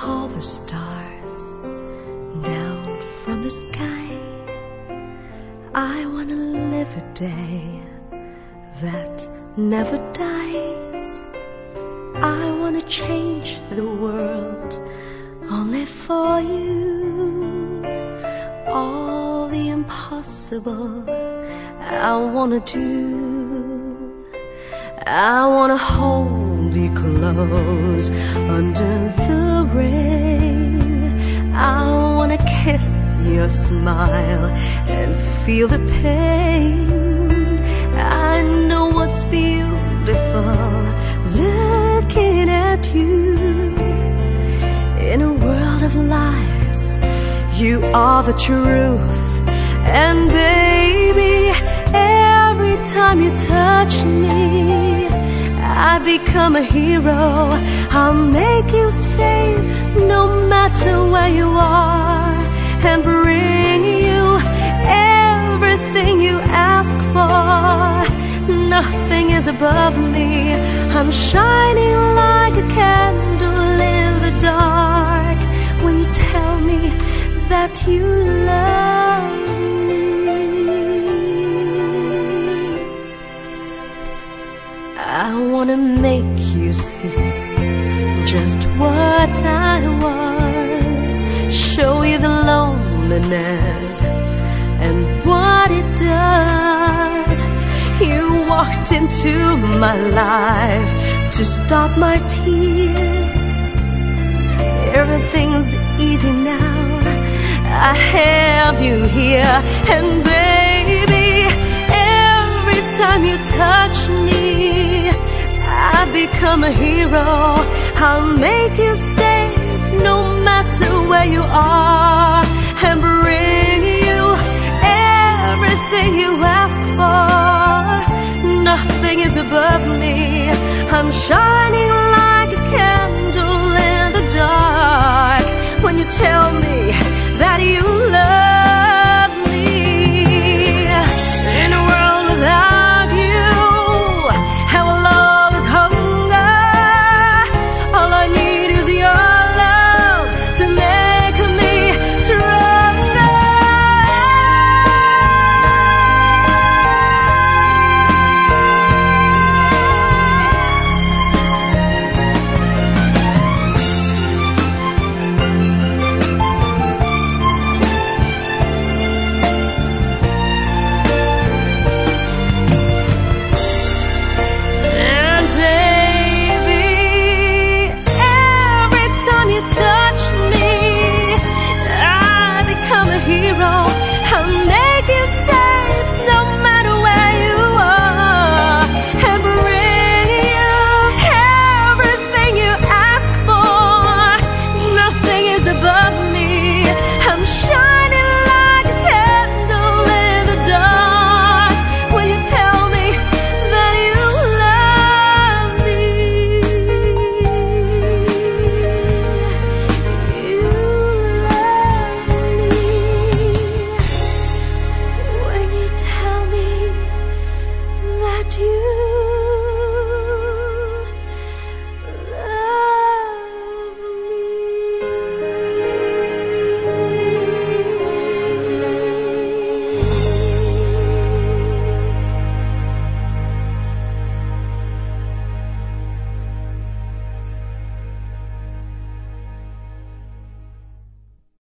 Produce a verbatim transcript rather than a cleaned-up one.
call the stars down from the sky. I wanna live a day that never dies. I wanna change the world only for you. All the impossible I wanna do. I wanna hold you close under the rain. I wanna kiss your smile and feel the pain. I know what's beautiful looking at you. In a world of lies, you are the truth. And baby, every time you touch me, I become a hero. I'll make you safe no matter where you are, and bring you everything you ask for. Nothing is above me. I'm shining like a candle in the dark when you tell me that you love me. I wanna make you see just what I was, show you the loneliness and what it does. You walked into my life to stop my tears. Everything's easy now, I have you here. And baby, every time you touch me, I become a hero. I'll make you safe no matter where you are, and bring you everything you ask for. Nothing is above me. I'm shy